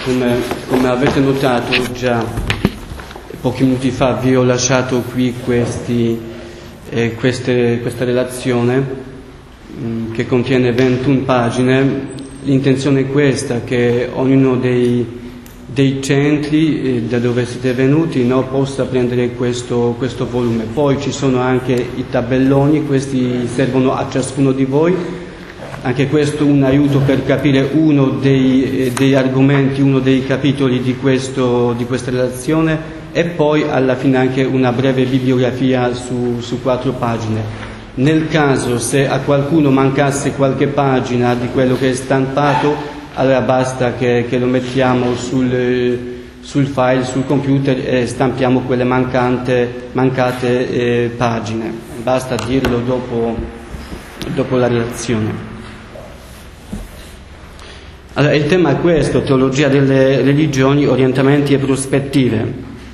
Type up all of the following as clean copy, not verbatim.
Come avete notato già pochi minuti fa vi ho lasciato qui questa relazione che contiene 21 pagine. L'intenzione è questa, che ognuno dei centri da dove siete venuti possa prendere questo volume. Poi ci sono anche i tabelloni, questi servono a ciascuno di voi. Anche questo è un aiuto per capire uno dei argomenti, uno dei capitoli di questa relazione, e poi alla fine anche una breve bibliografia su 4 pagine. Nel caso se a qualcuno mancasse qualche pagina di quello che è stampato, allora basta che lo mettiamo sul file, sul computer, e stampiamo quelle mancate pagine. Basta dirlo dopo la relazione. Allora, il tema è questo: teologia delle religioni, orientamenti e prospettive.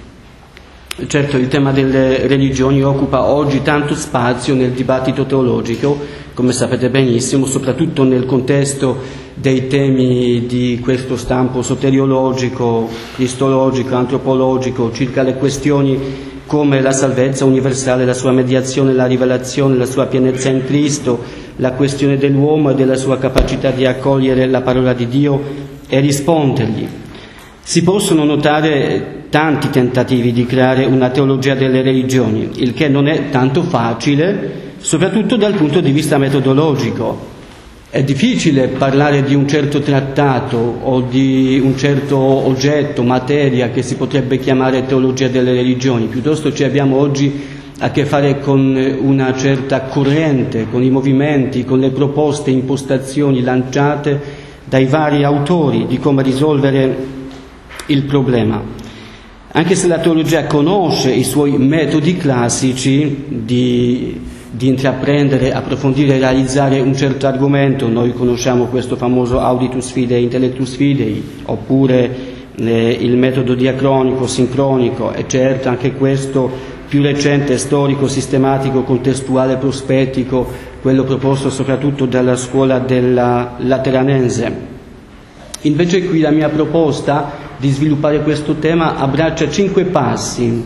Certo, il tema delle religioni occupa oggi tanto spazio nel dibattito teologico, come sapete benissimo, soprattutto nel contesto dei temi di questo stampo soteriologico, cristologico, antropologico, circa le questioni come la salvezza universale, la sua mediazione, la rivelazione, la sua pienezza in Cristo, la questione dell'uomo e della sua capacità di accogliere la parola di Dio e rispondergli. Si possono notare tanti tentativi di creare una teologia delle religioni, il che non è tanto facile, soprattutto dal punto di vista metodologico. È difficile parlare di un certo trattato o di un certo oggetto, materia, che si potrebbe chiamare teologia delle religioni. Piuttosto ci abbiamo oggi a che fare con una certa corrente, con i movimenti, con le proposte, impostazioni lanciate dai vari autori di come risolvere il problema. Anche se la teologia conosce i suoi metodi classici di intraprendere, approfondire e realizzare un certo argomento, noi conosciamo questo famoso auditus fidei, intellectus fidei, oppure il metodo diacronico, sincronico, e certo anche questo più recente, storico, sistematico, contestuale, prospettico, quello proposto soprattutto dalla scuola della Lateranense. Invece qui la mia proposta di sviluppare questo tema abbraccia 5 passi,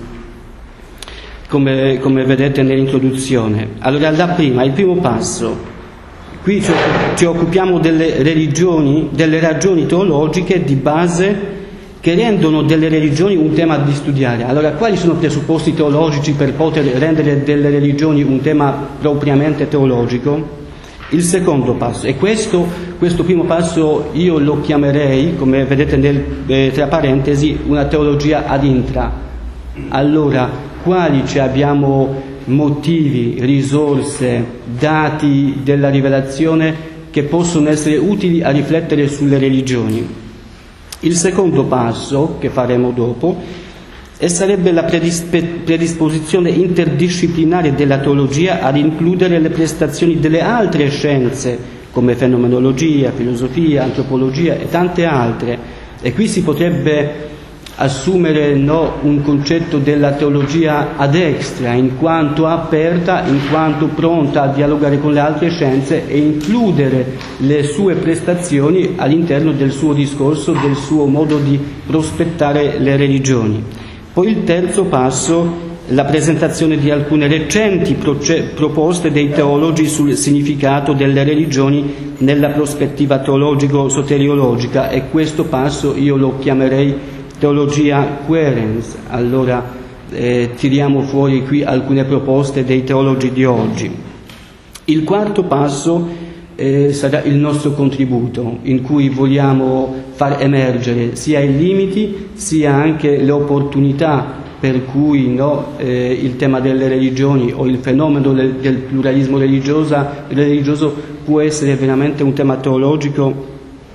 come vedete nell'introduzione. Allora, il primo passo, qui ci occupiamo delle ragioni teologiche di base che rendono delle religioni un tema di studiare. Allora, quali sono i presupposti teologici per poter rendere delle religioni un tema propriamente teologico? Il secondo passo, e questo primo passo io lo chiamerei, come vedete tra parentesi, una teologia ad intra. Allora, quali abbiamo motivi, risorse, dati della rivelazione che possono essere utili a riflettere sulle religioni? Il secondo passo, che faremo dopo, sarebbe la predisposizione interdisciplinare della teologia ad includere le prestazioni delle altre scienze, come fenomenologia, filosofia, antropologia e tante altre. E qui si potrebbe assumere un concetto della teologia ad extra, in quanto aperta, in quanto pronta a dialogare con le altre scienze e includere le sue prestazioni all'interno del suo discorso, del suo modo di prospettare le religioni. Poi il terzo passo, la presentazione di alcune recenti proposte dei teologi sul significato delle religioni nella prospettiva teologico-soteriologica, e questo passo io lo chiamerei teologia quaerens. Allora tiriamo fuori qui alcune proposte dei teologi di oggi. Il quarto passo sarà il nostro contributo, in cui vogliamo far emergere sia i limiti sia anche le opportunità per cui il tema delle religioni o il fenomeno del pluralismo religioso può essere veramente un tema teologico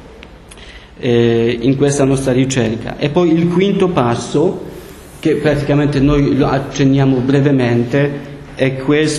in questa nostra ricerca. E poi il quinto passo, che praticamente noi lo accenniamo brevemente, è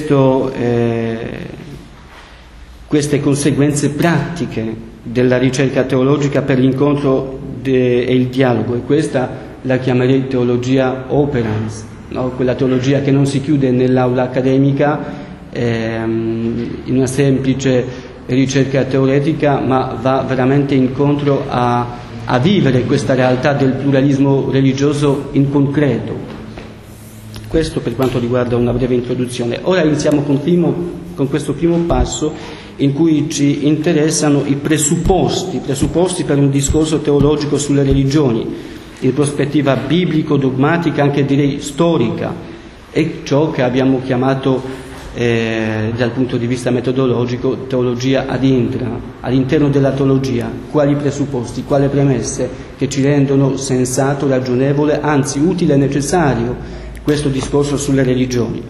queste conseguenze pratiche della ricerca teologica per l'incontro e il dialogo, e questa la chiamerei teologia operans, quella teologia che non si chiude nell'aula accademica in una semplice ricerca teoretica, ma va veramente incontro a a vivere questa realtà del pluralismo religioso in concreto. Questo per quanto riguarda una breve introduzione. Ora iniziamo con questo primo passo in cui ci interessano i presupposti per un discorso teologico sulle religioni, in prospettiva biblico-dogmatica, anche direi storica, e ciò che abbiamo chiamato dal punto di vista metodologico teologia ad intra, all'interno della teologia, quali presupposti, quali premesse che ci rendono sensato, ragionevole, anzi utile e necessario questo discorso sulle religioni.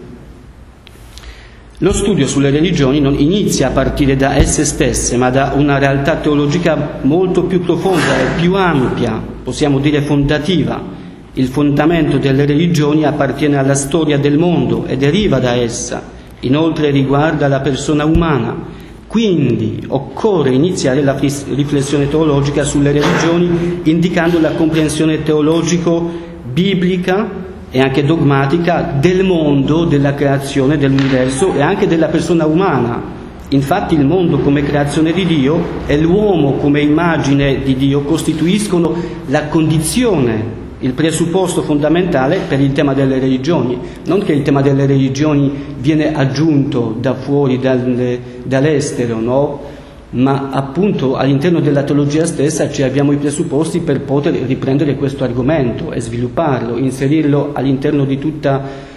Lo studio sulle religioni non inizia a partire da esse stesse, ma da una realtà teologica molto più profonda e più ampia, possiamo dire fondativa. Il fondamento delle religioni appartiene alla storia del mondo e deriva da essa, inoltre riguarda la persona umana. Quindi occorre iniziare la riflessione teologica sulle religioni indicando la comprensione teologico-biblica e anche dogmatica del mondo, della creazione, dell'universo e anche della persona umana. Infatti il mondo come creazione di Dio e l'uomo come immagine di Dio costituiscono la condizione, il presupposto fondamentale per il tema delle religioni. Non che il tema delle religioni viene aggiunto da fuori, dall'estero, no? Ma appunto all'interno della teologia stessa ci abbiamo i presupposti per poter riprendere questo argomento e svilupparlo, inserirlo all'interno di tutta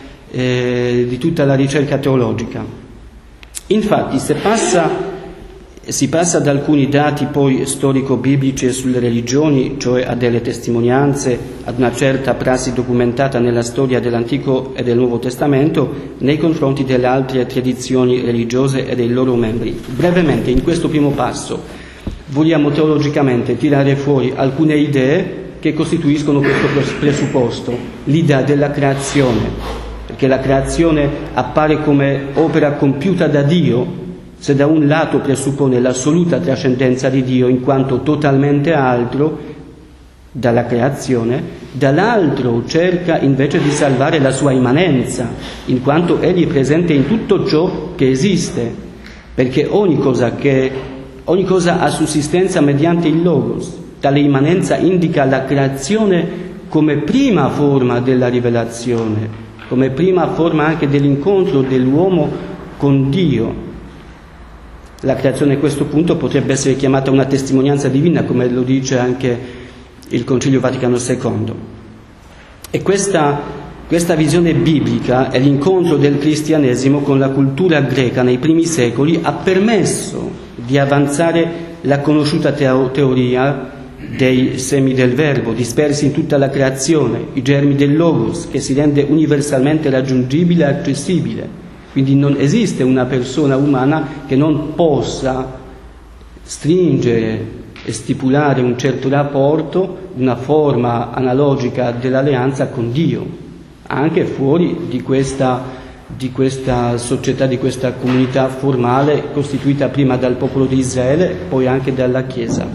la ricerca teologica. Infatti si passa da alcuni dati poi storico-biblici sulle religioni, cioè a delle testimonianze, ad una certa prassi documentata nella storia dell'Antico e del Nuovo Testamento nei confronti delle altre tradizioni religiose e dei loro membri. Brevemente, in questo primo passo, vogliamo teologicamente tirare fuori alcune idee che costituiscono questo presupposto, l'idea della creazione, perché la creazione appare come opera compiuta da Dio, se da un lato presuppone l'assoluta trascendenza di Dio in quanto totalmente altro dalla creazione, dall'altro cerca invece di salvare la sua immanenza, in quanto egli è presente in tutto ciò che esiste, perché ogni cosa ha sussistenza mediante il Logos. Tale immanenza indica la creazione come prima forma della rivelazione, come prima forma anche dell'incontro dell'uomo con Dio. La creazione a questo punto potrebbe essere chiamata una testimonianza divina, come lo dice anche il Concilio Vaticano II. E questa visione biblica e l'incontro del cristianesimo con la cultura greca nei primi secoli ha permesso di avanzare la conosciuta teoria dei semi del verbo, dispersi in tutta la creazione, i germi del Logos, che si rende universalmente raggiungibile e accessibile. Quindi non esiste una persona umana che non possa stringere e stipulare un certo rapporto, una forma analogica dell'alleanza con Dio, anche fuori di questa società, di questa comunità formale costituita prima dal popolo di Israele, poi anche dalla Chiesa.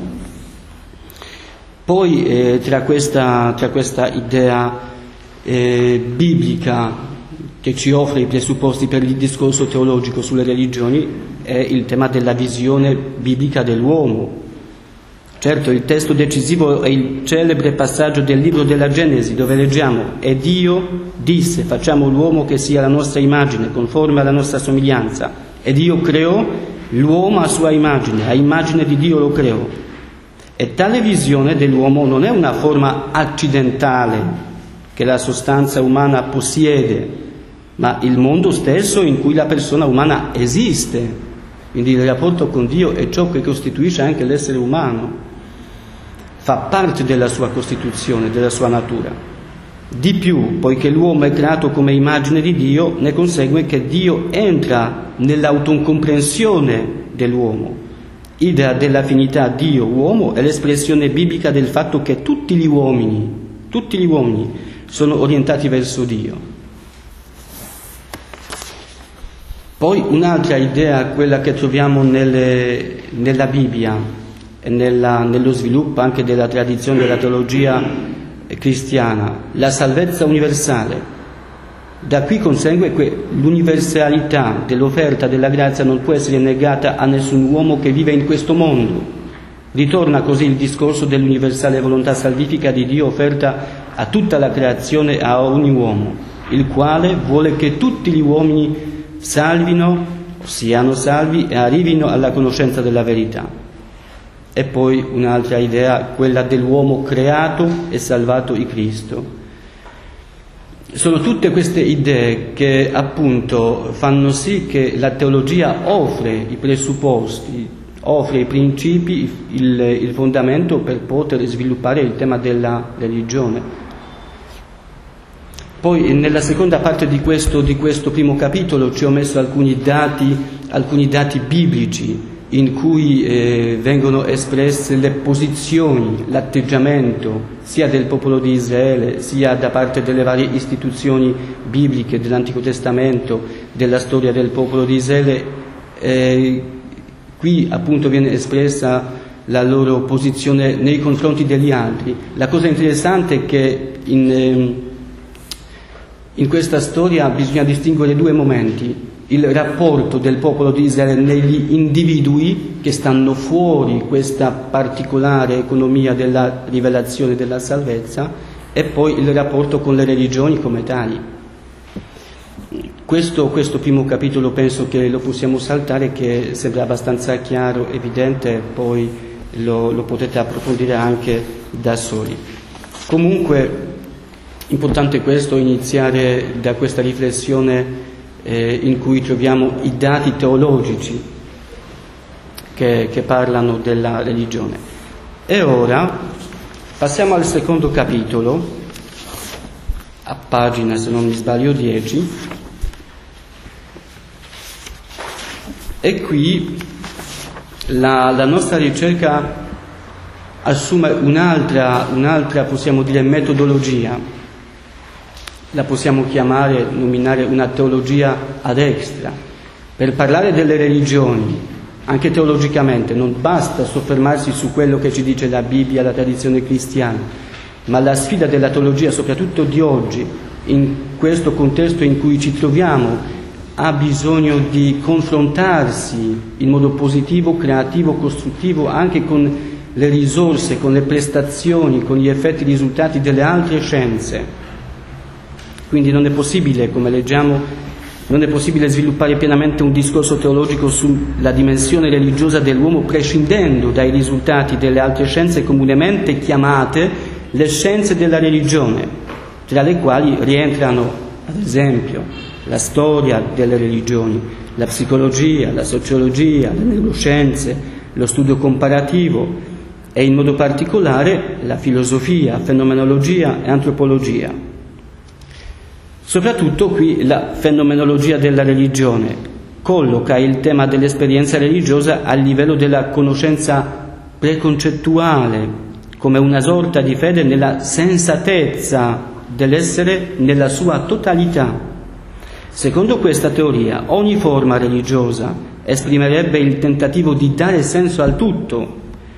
Poi tra questa idea biblica che ci offre i presupposti per il discorso teologico sulle religioni è il tema della visione biblica dell'uomo. Certo, il testo decisivo è il celebre passaggio del libro della Genesi, dove leggiamo: «E Dio disse, facciamo l'uomo che sia la nostra immagine, conforme alla nostra somiglianza. E Dio creò l'uomo a sua immagine, a immagine di Dio lo creò». E tale visione dell'uomo non è una forma accidentale che la sostanza umana possiede, ma il mondo stesso in cui la persona umana esiste. Quindi il rapporto con Dio è ciò che costituisce anche l'essere umano, fa parte della sua costituzione, della sua natura. Di più, poiché l'uomo è creato come immagine di Dio, ne consegue che Dio entra nell'autocomprensione dell'uomo. Idea dell'affinità Dio-uomo è l'espressione biblica del fatto che tutti gli uomini sono orientati verso Dio. Poi un'altra idea, quella che troviamo nella Bibbia e nello sviluppo anche della tradizione della teologia cristiana, la salvezza universale. Da qui consegue che l'universalità dell'offerta della grazia non può essere negata a nessun uomo che vive in questo mondo. Ritorna così il discorso dell'universale volontà salvifica di Dio offerta a tutta la creazione e a ogni uomo, il quale vuole che tutti gli uomini siano salvi e arrivino alla conoscenza della verità. E poi un'altra idea, quella dell'uomo creato e salvato in Cristo. Sono tutte queste idee che appunto fanno sì che la teologia offre i presupposti, offre i principi, il fondamento per poter sviluppare il tema della religione. Poi nella seconda parte di questo primo capitolo ci ho messo alcuni dati biblici in cui vengono espresse le posizioni, l'atteggiamento sia del popolo di Israele sia da parte delle varie istituzioni bibliche dell'Antico Testamento, della storia del popolo di Israele. Qui appunto viene espressa la loro posizione nei confronti degli altri. La cosa interessante è che in questa storia bisogna distinguere due momenti: il rapporto del popolo di Israele negli individui che stanno fuori questa particolare economia della rivelazione della salvezza, e poi il rapporto con le religioni come tali. Questo primo capitolo penso che lo possiamo saltare, che sembra abbastanza chiaro, evidente, poi lo potete approfondire anche da soli. Comunque, importante questo, iniziare da questa riflessione in cui troviamo i dati teologici che parlano della religione. E ora passiamo al secondo capitolo, a pagina, se non mi sbaglio, 10, e qui la nostra ricerca assume un'altra, possiamo dire, metodologia. La possiamo nominare una teologia ad extra. Per parlare delle religioni, anche teologicamente, non basta soffermarsi su quello che ci dice la Bibbia, la tradizione cristiana, ma la sfida della teologia, soprattutto di oggi, in questo contesto in cui ci troviamo, ha bisogno di confrontarsi in modo positivo, creativo, costruttivo, anche con le risorse, con le prestazioni, con gli effetti risultati delle altre scienze. Quindi non è possibile, come leggiamo, non è possibile sviluppare pienamente un discorso teologico sulla dimensione religiosa dell'uomo prescindendo dai risultati delle altre scienze comunemente chiamate le scienze della religione, tra le quali rientrano, ad esempio, la storia delle religioni, la psicologia, la sociologia, le neuroscienze, lo studio comparativo e in modo particolare la filosofia, fenomenologia e antropologia. Soprattutto qui la fenomenologia della religione colloca il tema dell'esperienza religiosa a livello della conoscenza preconcettuale, come una sorta di fede nella sensatezza dell'essere nella sua totalità. Secondo questa teoria, ogni forma religiosa esprimerebbe il tentativo di dare senso al tutto.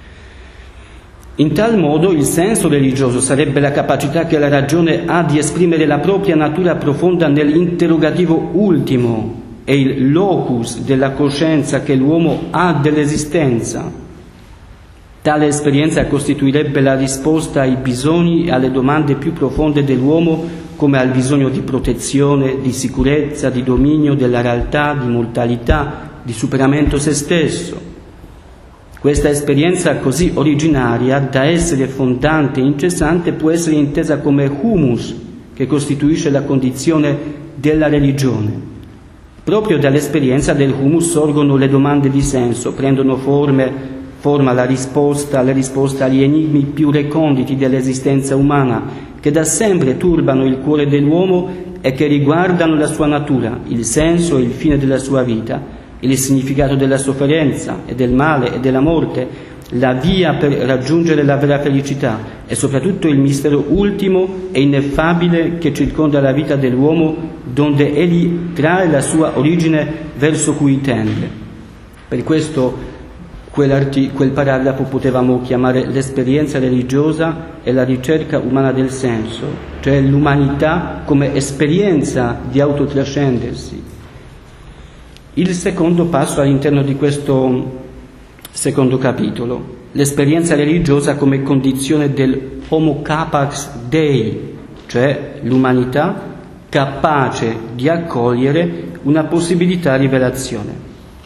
In tal modo il senso religioso sarebbe la capacità che la ragione ha di esprimere la propria natura profonda nell'interrogativo ultimo e il locus della coscienza che l'uomo ha dell'esistenza. Tale esperienza costituirebbe la risposta ai bisogni e alle domande più profonde dell'uomo, come al bisogno di protezione, di sicurezza, di dominio della realtà, di mortalità, di superamento se stesso. Questa esperienza così originaria da essere fondante e incessante può essere intesa come humus, che costituisce la condizione della religione. Proprio dall'esperienza del humus sorgono le domande di senso, prendono forma le risposte agli enigmi più reconditi dell'esistenza umana, che da sempre turbano il cuore dell'uomo e che riguardano la sua natura, il senso e il fine della sua vita, il significato della sofferenza e del male e della morte, la via per raggiungere la vera felicità e soprattutto il mistero ultimo e ineffabile che circonda la vita dell'uomo, donde egli trae la sua origine verso cui tende. Per questo quel paragrafo potevamo chiamare l'esperienza religiosa e la ricerca umana del senso, cioè l'umanità come esperienza di autotrascendersi. Il secondo passo all'interno di questo secondo capitolo. l'esperienza religiosa come condizione del homo capax Dei, cioè l'umanità capace di accogliere una possibilità rivelazione.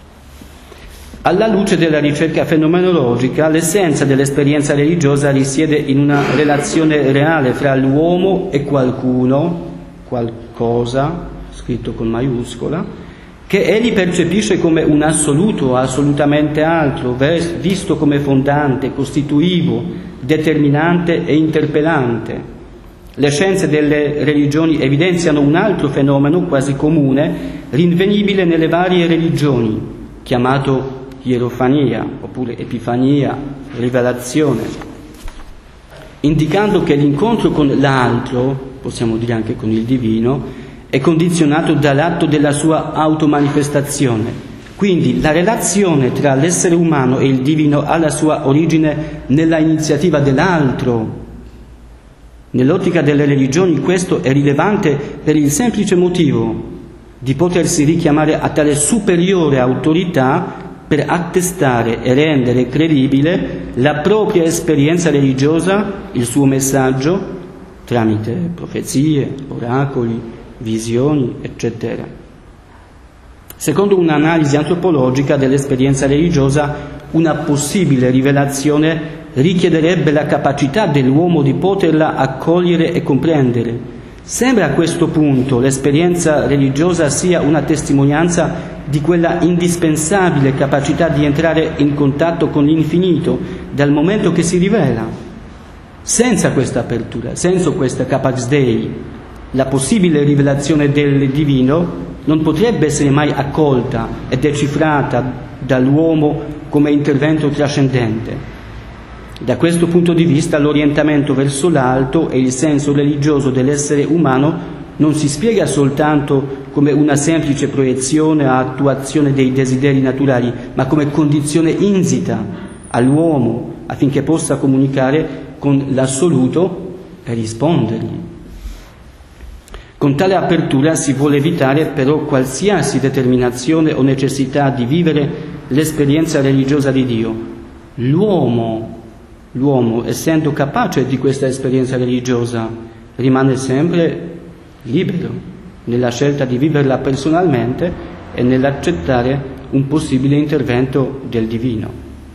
Alla luce della ricerca fenomenologica, l'essenza dell'esperienza religiosa risiede in una relazione reale fra l'uomo e qualcuno, qualcosa, scritto con maiuscola, che egli percepisce come un assoluto, assolutamente altro, visto come fondante, costituivo, determinante e interpellante. Le scienze delle religioni evidenziano un altro fenomeno quasi comune, rinvenibile nelle varie religioni, chiamato ierofania, oppure epifania, rivelazione, indicando che l'incontro con l'altro, possiamo dire anche con il divino, è condizionato dall'atto della sua automanifestazione. Quindi la relazione tra l'essere umano e il divino ha la sua origine nella iniziativa dell'altro. Nell'ottica delle religioni questo è rilevante per il semplice motivo di potersi richiamare a tale superiore autorità per attestare e rendere credibile la propria esperienza religiosa, il suo messaggio, tramite profezie, oracoli, visioni, eccetera. Secondo un'analisi antropologica dell'esperienza religiosa, una possibile rivelazione richiederebbe la capacità dell'uomo di poterla accogliere e comprendere. Sembra a questo punto l'esperienza religiosa sia una testimonianza di quella indispensabile capacità di entrare in contatto con l'infinito dal momento che si rivela. Senza questa apertura, senza questa capax Dei, la possibile rivelazione del divino non potrebbe essere mai accolta e decifrata dall'uomo come intervento trascendente. Da questo punto di vista l'orientamento verso l'alto e il senso religioso dell'essere umano non si spiega soltanto come una semplice proiezione o attuazione dei desideri naturali, ma come condizione insita all'uomo affinché possa comunicare con l'assoluto e rispondergli. Con tale apertura si vuole evitare però qualsiasi determinazione o necessità di vivere l'esperienza religiosa di Dio. L'uomo, essendo capace di questa esperienza religiosa, rimane sempre libero nella scelta di viverla personalmente e nell'accettare un possibile intervento del divino.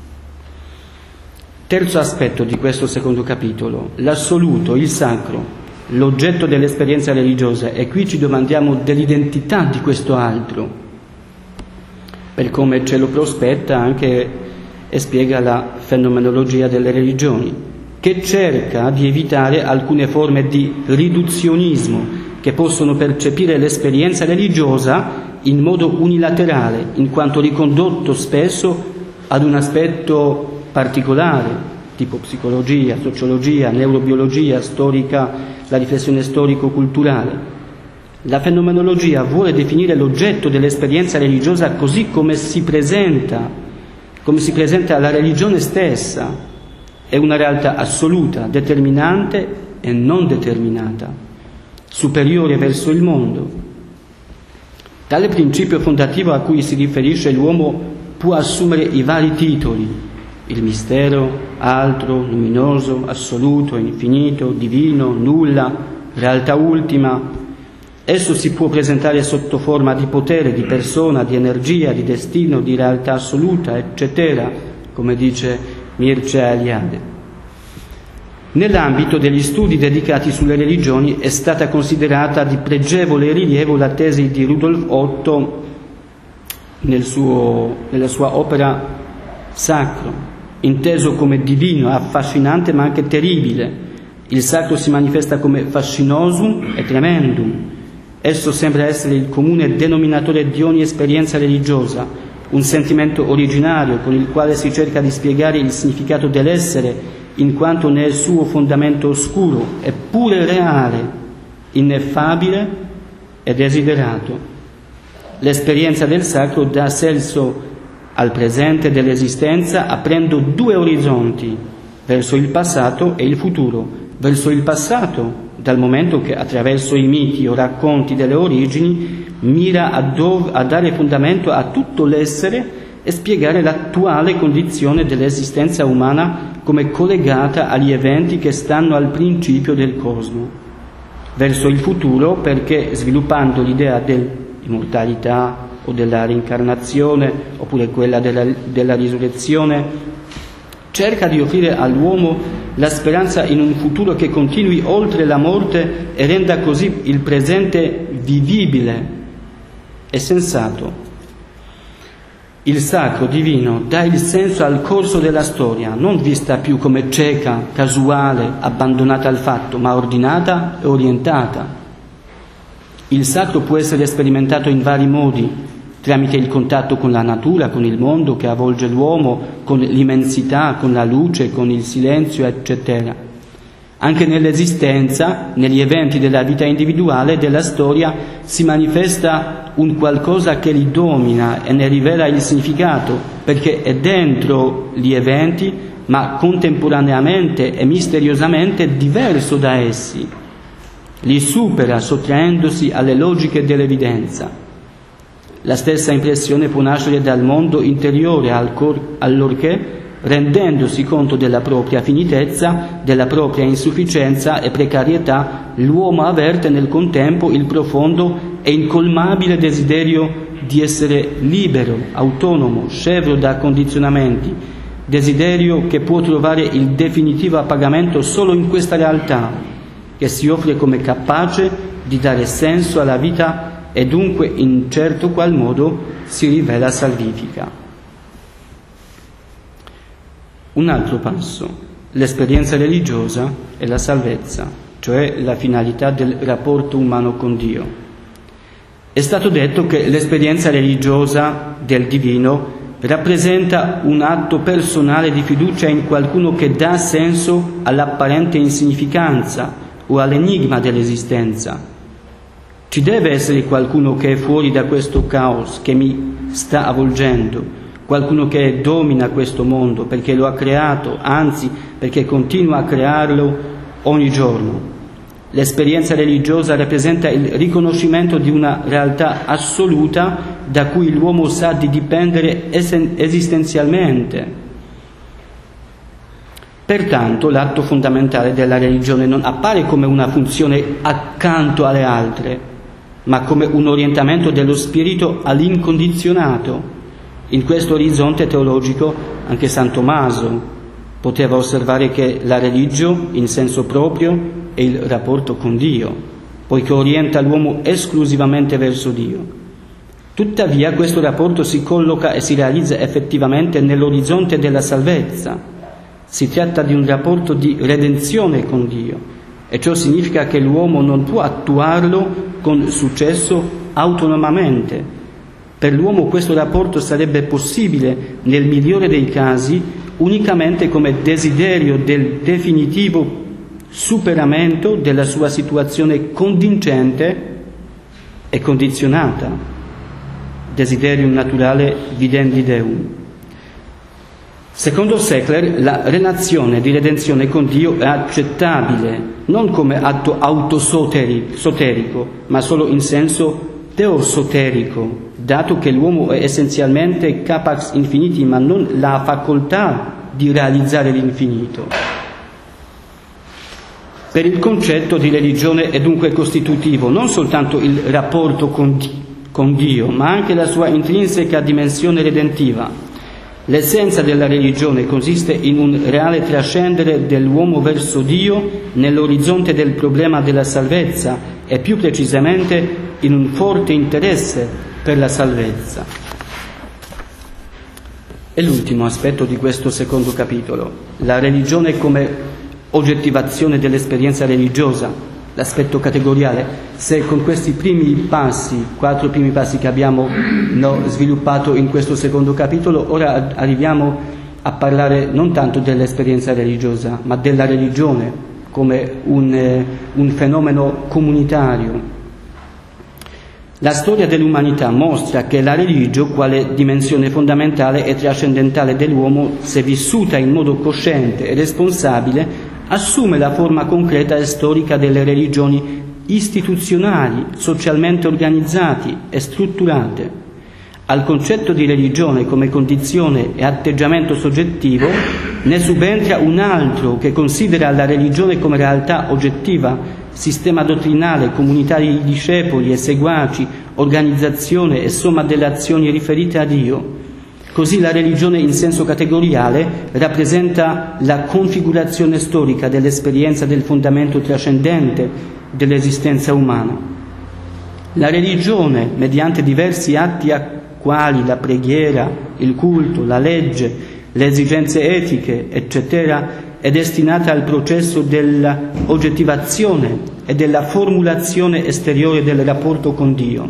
Terzo aspetto di questo secondo capitolo, l'assoluto, il sacro, l'oggetto dell'esperienza religiosa, e qui ci domandiamo dell'identità di questo altro, per come ce lo prospetta anche e spiega la fenomenologia delle religioni, che cerca di evitare alcune forme di riduzionismo che possono percepire l'esperienza religiosa in modo unilaterale, in quanto ricondotto spesso ad un aspetto particolare, tipo psicologia, sociologia, neurobiologia, storica, la riflessione storico-culturale. La fenomenologia vuole definire l'oggetto dell'esperienza religiosa così come si presenta la religione stessa. È una realtà assoluta, determinante e non determinata, superiore verso il mondo. Tale principio fondativo a cui si riferisce l'uomo può assumere i vari titoli: il mistero, altro, luminoso, assoluto, infinito, divino, nulla, realtà ultima. Esso si può presentare sotto forma di potere, di persona, di energia, di destino, di realtà assoluta, eccetera, come dice Mircea Eliade. Nell'ambito degli studi dedicati sulle religioni è stata considerata di pregevole rilievo la tesi di Rudolf Otto nella sua opera Sacro, inteso come divino, affascinante ma anche terribile. Il sacro si manifesta come fascinosum e tremendum. Esso sembra essere il comune denominatore di ogni esperienza religiosa, un sentimento originario con il quale si cerca di spiegare il significato dell'essere, in quanto ne è il suo fondamento oscuro, eppure reale, ineffabile e desiderato. L'esperienza del sacro dà senso al presente dell'esistenza aprendo due orizzonti, verso il passato e il futuro. Verso il passato, dal momento che attraverso i miti o racconti delle origini mira a dare fondamento a tutto l'essere e spiegare l'attuale condizione dell'esistenza umana come collegata agli eventi che stanno al principio del cosmo, verso il futuro, perché sviluppando l'idea dell'immortalità o della reincarnazione oppure quella della risurrezione, cerca di offrire all'uomo la speranza in un futuro che continui oltre la morte e renda così il presente vivibile e sensato. Il sacro divino dà il senso al corso della storia, non vista più come cieca, casuale, abbandonata al fatto, ma ordinata e orientata. Il sacro può essere sperimentato in vari modi, tramite il contatto con la natura, con il mondo che avvolge l'uomo, con l'immensità, con la luce, con il silenzio, eccetera. Anche nell'esistenza, negli eventi della vita individuale, della storia, si manifesta un qualcosa che li domina e ne rivela il significato, perché è dentro gli eventi, ma contemporaneamente e misteriosamente diverso da essi. Li supera sottraendosi alle logiche dell'evidenza. La stessa impressione può nascere dal mondo interiore allorché, rendendosi conto della propria finitezza, della propria insufficienza e precarietà, l'uomo avverte nel contempo il profondo e incolmabile desiderio di essere libero, autonomo, scevro da condizionamenti, desiderio che può trovare il definitivo appagamento solo in questa realtà, che si offre come capace di dare senso alla vita e dunque in certo qual modo si rivela salvifica. Un altro passo, l'esperienza religiosa e la salvezza, cioè la finalità del rapporto umano con Dio. È stato detto che l'esperienza religiosa del divino rappresenta un atto personale di fiducia in qualcuno che dà senso all'apparente insignificanza o all'enigma dell'esistenza. Ci deve essere qualcuno che è fuori da questo caos che mi sta avvolgendo, qualcuno che domina questo mondo perché lo ha creato, anzi perché continua a crearlo ogni giorno. L'esperienza religiosa rappresenta il riconoscimento di una realtà assoluta da cui l'uomo sa di dipendere esistenzialmente. Pertanto l'atto fondamentale della religione non appare come una funzione accanto alle altre, ma come un orientamento dello spirito all'incondizionato. In questo orizzonte teologico anche San Tommaso poteva osservare che la religio, in senso proprio, è il rapporto con Dio, poiché orienta l'uomo esclusivamente verso Dio. Tuttavia questo rapporto si colloca e si realizza effettivamente nell'orizzonte della salvezza. Si tratta di un rapporto di redenzione con Dio, e ciò significa che l'uomo non può attuarlo con successo autonomamente. Per l'uomo questo rapporto sarebbe possibile, nel migliore dei casi, unicamente come desiderio del definitivo superamento della sua situazione contingente e condizionata, desiderium naturale videndi Deum. Secondo Seckler, la relazione di redenzione con Dio è accettabile non come atto autosoterico, ma solo in senso teosoterico, dato che l'uomo è essenzialmente capax infiniti, ma non la facoltà di realizzare l'infinito. Per il concetto di religione è dunque costitutivo non soltanto il rapporto con Dio, ma anche la sua intrinseca dimensione redentiva. L'essenza della religione consiste in un reale trascendere dell'uomo verso Dio nell'orizzonte del problema della salvezza e più precisamente in un forte interesse per la salvezza. E l'ultimo aspetto di questo secondo capitolo, la religione come oggettivazione dell'esperienza religiosa, l'aspetto categoriale. Se con questi primi passi, 4 primi passi che abbiamo sviluppato in questo secondo capitolo, ora arriviamo a parlare non tanto dell'esperienza religiosa, ma della religione come un fenomeno comunitario. La storia dell'umanità mostra che la religione, quale dimensione fondamentale e trascendentale dell'uomo, se vissuta in modo cosciente e responsabile, assume la forma concreta e storica delle religioni istituzionali, socialmente organizzate e strutturate. al concetto di religione come condizione e atteggiamento soggettivo ne subentra un altro che considera la religione come realtà oggettiva, sistema dottrinale, comunità di discepoli e seguaci, organizzazione e somma delle azioni riferite a Dio. Così la religione in senso categoriale rappresenta la configurazione storica dell'esperienza del fondamento trascendente dell'esistenza umana. La religione, mediante diversi atti quali la preghiera, il culto, la legge, le esigenze etiche, eccetera, è destinata al processo dell'oggettivazione e della formulazione esteriore del rapporto con Dio.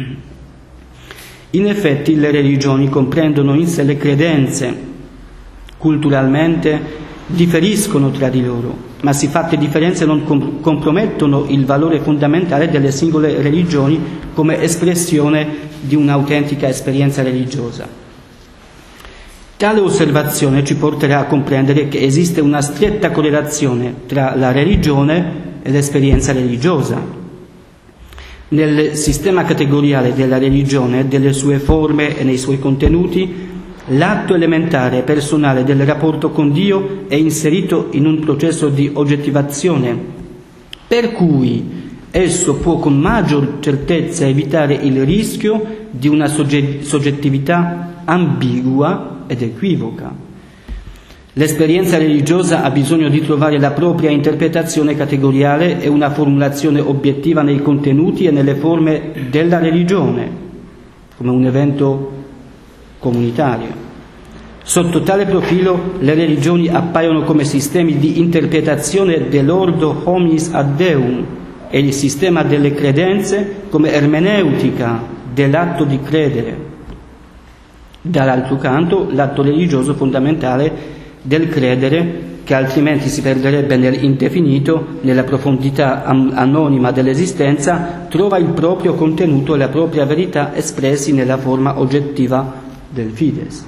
In effetti le religioni comprendono in sé le credenze, culturalmente differiscono tra di loro, ma siffatte differenze non compromettono il valore fondamentale delle singole religioni come espressione di un'autentica esperienza religiosa. Tale osservazione ci porterà a comprendere che esiste una stretta correlazione tra la religione e l'esperienza religiosa. Nel sistema categoriale della religione, delle sue forme e nei suoi contenuti, l'atto elementare e personale del rapporto con Dio è inserito in un processo di oggettivazione, per cui esso può con maggior certezza evitare il rischio di una soggettività ambigua ed equivoca. L'esperienza religiosa ha bisogno di trovare la propria interpretazione categoriale e una formulazione obiettiva nei contenuti e nelle forme della religione, come un evento comunitario. Sotto tale profilo le religioni appaiono come sistemi di interpretazione dell'ordo hominis ad Deum e il sistema delle credenze come ermeneutica dell'atto di credere. Dall'altro canto, l'atto religioso fondamentale del credere, che altrimenti si perderebbe nell'indefinito, nella profondità anonima dell'esistenza, trova il proprio contenuto e la propria verità espressi nella forma oggettiva del fides.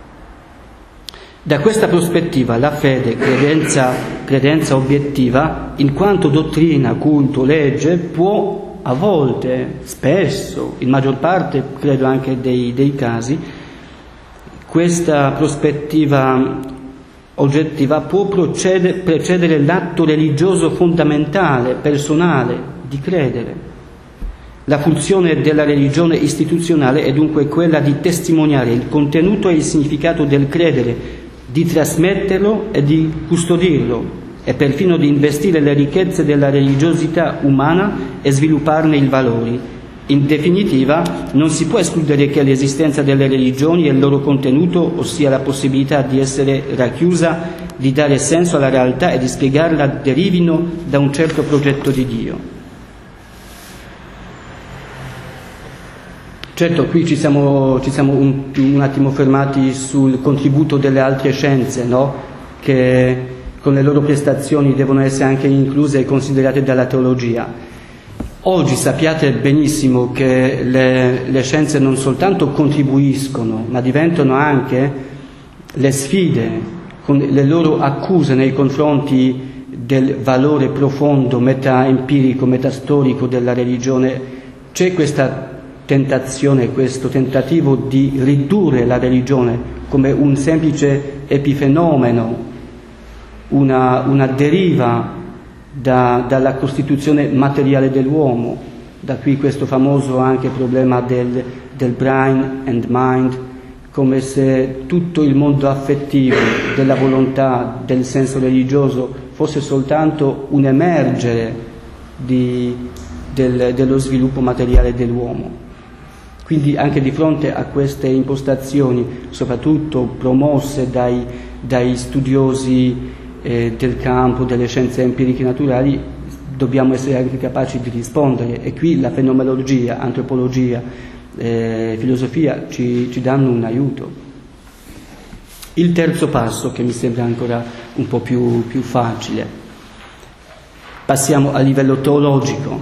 Da questa prospettiva la fede, credenza obiettiva, in quanto dottrina, culto, legge, può a volte, spesso, in maggior parte credo anche dei casi, questa prospettiva oggettiva può precedere l'atto religioso fondamentale, personale, di credere. La funzione della religione istituzionale è dunque quella di testimoniare il contenuto e il significato del credere, di trasmetterlo e di custodirlo, e perfino di investire le ricchezze della religiosità umana e svilupparne i valori. In definitiva, non si può escludere che l'esistenza delle religioni e il loro contenuto, ossia la possibilità di essere racchiusa, di dare senso alla realtà e di spiegarla, derivino da un certo progetto di Dio. Certo, qui ci siamo un attimo fermati sul contributo delle altre scienze, no? Che con le loro prestazioni devono essere anche incluse e considerate dalla teologia. Oggi sappiate benissimo che le scienze non soltanto contribuiscono, ma diventano anche le sfide, con le loro accuse nei confronti del valore profondo, meta-empirico, metastorico della religione. C'è questa tentazione, questo tentativo di ridurre la religione come un semplice epifenomeno, una deriva dalla costituzione materiale dell'uomo. Da qui questo famoso anche problema del brain and mind, come se tutto il mondo affettivo, della volontà, del senso religioso fosse soltanto un emergere dello sviluppo materiale dell'uomo. Quindi anche di fronte a queste impostazioni, soprattutto promosse dai studiosi del campo delle scienze empiriche naturali, dobbiamo essere anche capaci di rispondere, e qui la fenomenologia, antropologia, filosofia ci danno un aiuto. Il terzo passo, che mi sembra ancora un po' più facile, passiamo a livello teologico.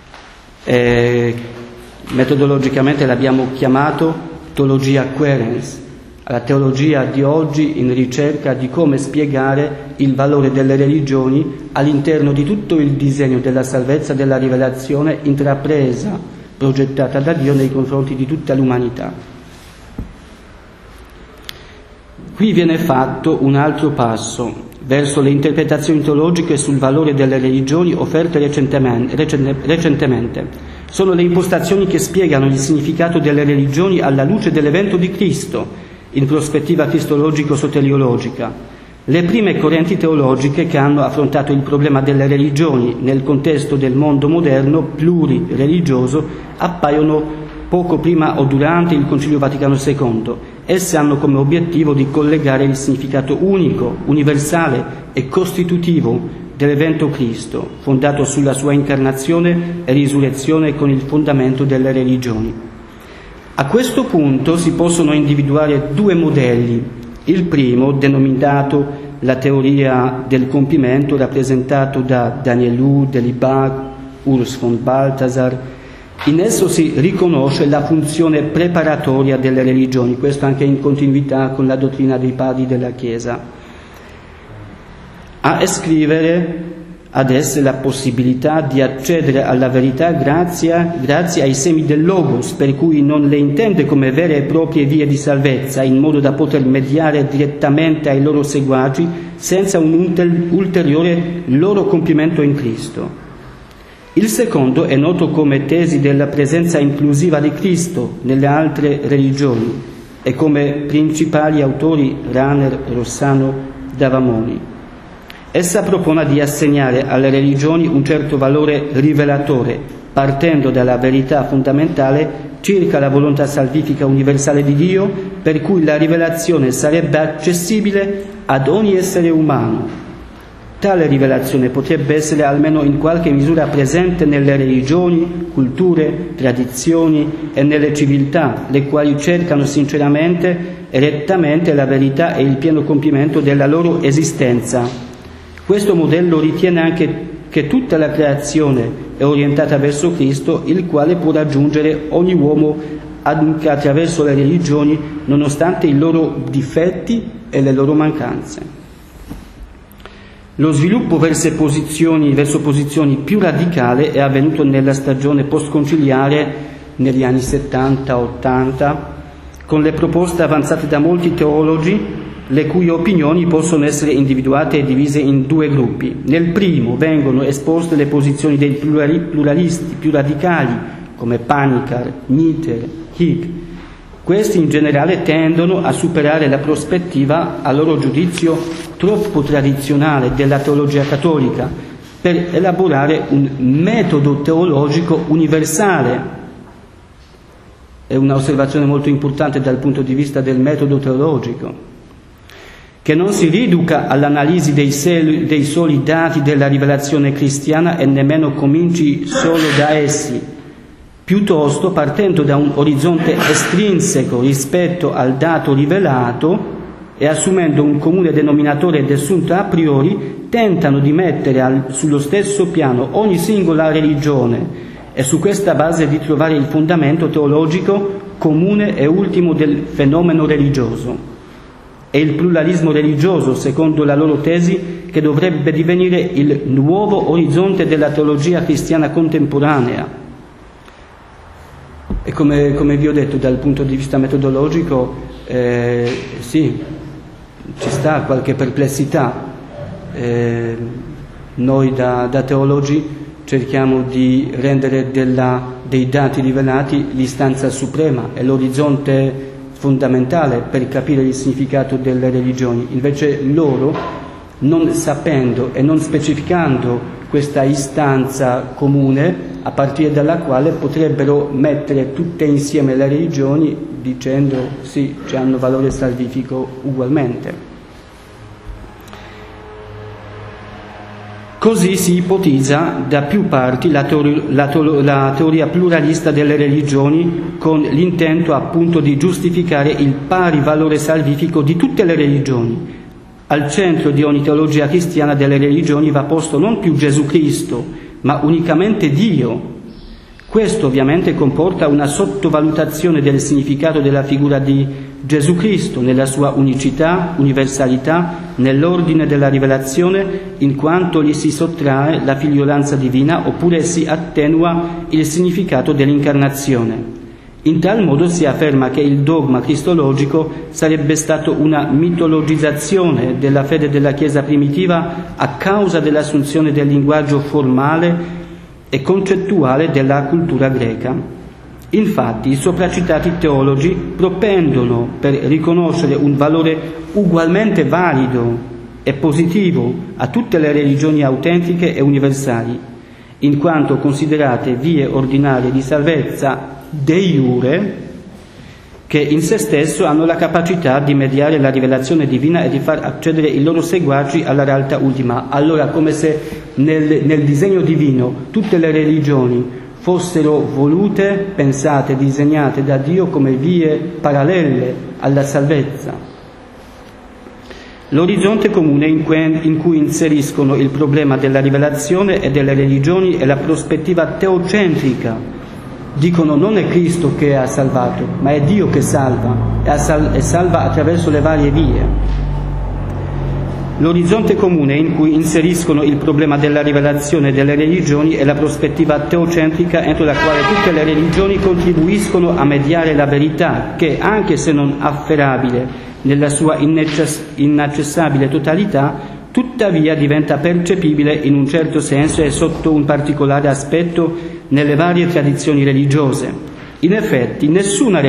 Metodologicamente l'abbiamo chiamato teologia quaerens, la teologia di oggi in ricerca di come spiegare il valore delle religioni all'interno di tutto il disegno della salvezza, della rivelazione intrapresa, progettata da Dio nei confronti di tutta l'umanità. Qui viene fatto un altro passo verso le interpretazioni teologiche sul valore delle religioni offerte recentemente. Sono le impostazioni che spiegano il significato delle religioni alla luce dell'evento di Cristo, in prospettiva cristologico-soteriologica. Le prime correnti teologiche che hanno affrontato il problema delle religioni nel contesto del mondo moderno plurireligioso appaiono poco prima o durante il Concilio Vaticano II. Esse hanno come obiettivo di collegare il significato unico, universale e costitutivo dell'evento Cristo, fondato sulla sua incarnazione e risurrezione, con il fondamento delle religioni. A questo punto si possono individuare due modelli. Il primo, denominato la teoria del compimento, rappresentato da Daniel Hu, Delibach, Urs von Balthasar. In esso si riconosce la funzione preparatoria delle religioni, questo anche in continuità con la dottrina dei padri della Chiesa, a escrivere ad esse la possibilità di accedere alla verità grazie ai semi del Logos, per cui non le intende come vere e proprie vie di salvezza, in modo da poter mediare direttamente ai loro seguaci senza un ulteriore loro compimento in Cristo. Il secondo è noto come tesi della presenza inclusiva di Cristo nelle altre religioni e come principali autori Rahner, Rossano, Davamoni. Essa propone di assegnare alle religioni un certo valore rivelatore, partendo dalla verità fondamentale circa la volontà salvifica universale di Dio, per cui la rivelazione sarebbe accessibile ad ogni essere umano. Tale rivelazione potrebbe essere almeno in qualche misura presente nelle religioni, culture, tradizioni e nelle civiltà, le quali cercano sinceramente e rettamente la verità e il pieno compimento della loro esistenza. Questo modello ritiene anche che tutta la creazione è orientata verso Cristo, il quale può raggiungere ogni uomo anche attraverso le religioni, nonostante i loro difetti e le loro mancanze. Lo sviluppo verso posizioni più radicali è avvenuto nella stagione postconciliare, negli anni 70-80, con le proposte avanzate da molti teologi, le cui opinioni possono essere individuate e divise in due gruppi. Nel primo vengono esposte le posizioni dei pluralisti più radicali, come Panikkar, Nitter, Hicks. Questi in generale tendono a superare la prospettiva, a loro giudizio, troppo tradizionale della teologia cattolica, per elaborare un metodo teologico universale. È un'osservazione molto importante dal punto di vista del metodo teologico, che non si riduca all'analisi dei soli dati della rivelazione cristiana e nemmeno cominci solo da essi, piuttosto partendo da un orizzonte estrinseco rispetto al dato rivelato e assumendo un comune denominatore desunto a priori, tentano di mettere sullo stesso piano ogni singola religione e su questa base di trovare il fondamento teologico comune e ultimo del fenomeno religioso. È il pluralismo religioso, secondo la loro tesi, che dovrebbe divenire il nuovo orizzonte della teologia cristiana contemporanea. E come vi ho detto, dal punto di vista metodologico, sì, ci sta qualche perplessità. Noi da teologi cerchiamo di rendere dei dati rivelati l'istanza suprema e l'orizzonte fondamentale per capire il significato delle religioni. Invece loro, non sapendo e non specificando questa istanza comune, a partire dalla quale potrebbero mettere tutte insieme le religioni dicendo sì, ci hanno valore salvifico ugualmente. Così si ipotizza da più parti la teoria pluralista delle religioni, con l'intento appunto di giustificare il pari valore salvifico di tutte le religioni. Al centro di ogni teologia cristiana delle religioni va posto non più Gesù Cristo, ma unicamente Dio. Questo ovviamente comporta una sottovalutazione del significato della figura di Gesù Cristo nella sua unicità, universalità, nell'ordine della rivelazione, in quanto gli si sottrae la figliolanza divina oppure si attenua il significato dell'incarnazione. In tal modo si afferma che il dogma cristologico sarebbe stato una mitologizzazione della fede della Chiesa primitiva a causa dell'assunzione del linguaggio formale e concettuale della cultura greca. Infatti i sopracitati teologi propendono per riconoscere un valore ugualmente valido e positivo a tutte le religioni autentiche e universali, in quanto considerate vie ordinarie di salvezza de iure, che in se stesso hanno la capacità di mediare la rivelazione divina e di far accedere i loro seguaci alla realtà ultima. Allora, come se nel disegno divino tutte le religioni fossero volute, pensate, disegnate da Dio come vie parallele alla salvezza. L'orizzonte comune in cui inseriscono il problema della rivelazione e delle religioni è la prospettiva teocentrica. Dicono: non è Cristo che ha salvato, ma è Dio che salva e salva attraverso le varie vie. L'orizzonte comune in cui inseriscono il problema della rivelazione delle religioni è la prospettiva teocentrica entro la quale tutte le religioni contribuiscono a mediare la verità che, anche se non afferrabile nella sua inaccessibile totalità, tuttavia diventa percepibile in un certo senso e sotto un particolare aspetto nelle varie tradizioni religiose. In effetti nessuna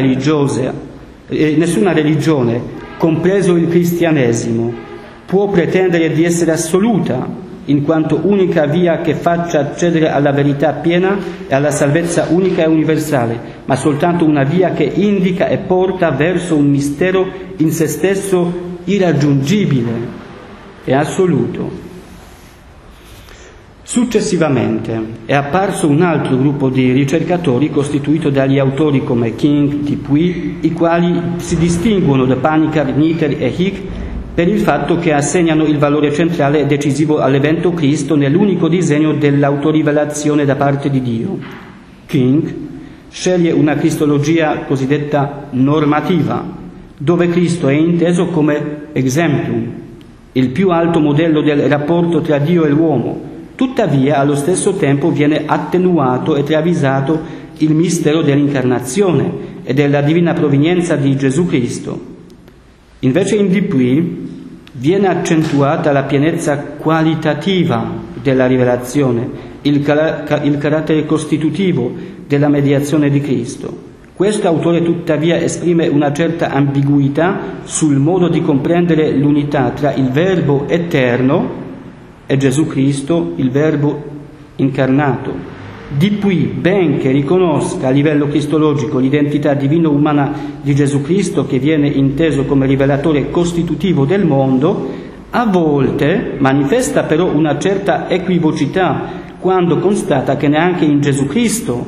religione, compreso il cristianesimo, può pretendere di essere assoluta, in quanto unica via che faccia accedere alla verità piena e alla salvezza unica e universale, ma soltanto una via che indica e porta verso un mistero in se stesso irraggiungibile e assoluto. Successivamente è apparso un altro gruppo di ricercatori costituito dagli autori come King, Dupuy, i quali si distinguono da Panikkar, Nitter e Hick per il fatto che assegnano il valore centrale e decisivo all'evento Cristo nell'unico disegno dell'autorivelazione da parte di Dio. King sceglie una cristologia cosiddetta normativa, dove Cristo è inteso come exemplum, il più alto modello del rapporto tra Dio e l'uomo. Tuttavia, allo stesso tempo viene attenuato e travisato il mistero dell'incarnazione e della divina provenienza di Gesù Cristo. Invece in Dupuy viene accentuata la pienezza qualitativa della rivelazione, il carattere costitutivo della mediazione di Cristo. Questo autore tuttavia esprime una certa ambiguità sul modo di comprendere l'unità tra il Verbo eterno e Gesù Cristo, il Verbo incarnato. Dupuy, benché riconosca a livello cristologico l'identità divino-umana di Gesù Cristo, che viene inteso come rivelatore costitutivo del mondo, a volte manifesta però una certa equivocità quando constata che neanche in Gesù Cristo,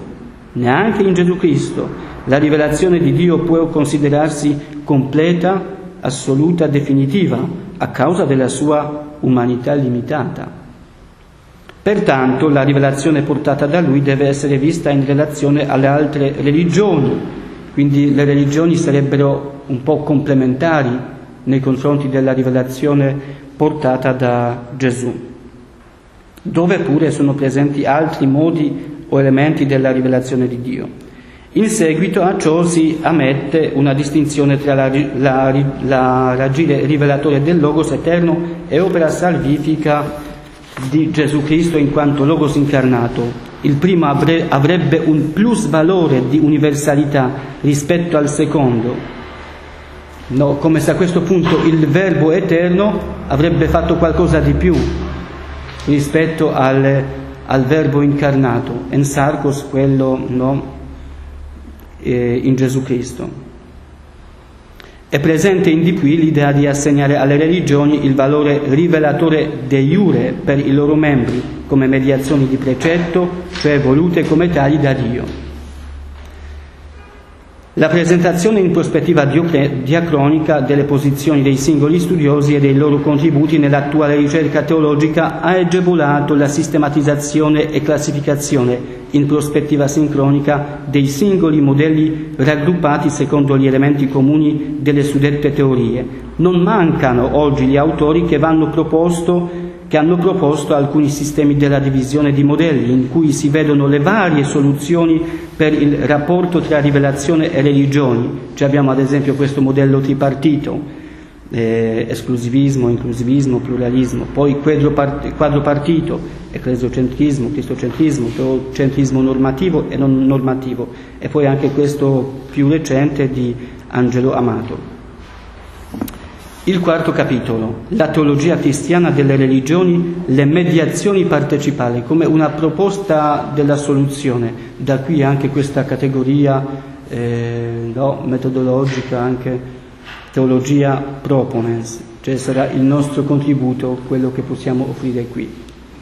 la rivelazione di Dio può considerarsi completa, assoluta, definitiva, a causa della sua umanità limitata. Pertanto la rivelazione portata da lui deve essere vista in relazione alle altre religioni, quindi le religioni sarebbero un po' complementari nei confronti della rivelazione portata da Gesù, dove pure sono presenti altri modi o elementi della rivelazione di Dio. In seguito a ciò si ammette una distinzione tra l'agire rivelatore del Logos eterno e opera salvifica di Gesù Cristo in quanto Logos incarnato. Il primo avrebbe un plus valore di universalità rispetto al secondo, come se a questo punto il Verbo eterno avrebbe fatto qualcosa di più rispetto al Verbo incarnato, en sarcos, quello in Gesù Cristo. È presente in Dupuy l'idea di assegnare alle religioni il valore rivelatore de iure per i loro membri, come mediazioni di precetto, cioè volute come tali da Dio. La presentazione in prospettiva diacronica delle posizioni dei singoli studiosi e dei loro contributi nell'attuale ricerca teologica ha agevolato la sistematizzazione e classificazione in prospettiva sincronica dei singoli modelli raggruppati secondo gli elementi comuni delle suddette teorie. Non mancano oggi gli autori che vanno proposto che hanno proposto alcuni sistemi della divisione di modelli in cui si vedono le varie soluzioni per il rapporto tra rivelazione e religioni. Cioè abbiamo ad esempio questo modello tripartito, esclusivismo, inclusivismo, pluralismo, poi quadropartito, ecclesiocentrismo, cristocentrismo, teocentrismo normativo e non normativo, e poi anche questo più recente di Angelo Amato. Il quarto capitolo, la teologia cristiana delle religioni, le mediazioni partecipali, come una proposta della soluzione. Da qui anche questa categoria metodologica, anche teologia proponens, cioè sarà il nostro contributo, quello che possiamo offrire qui.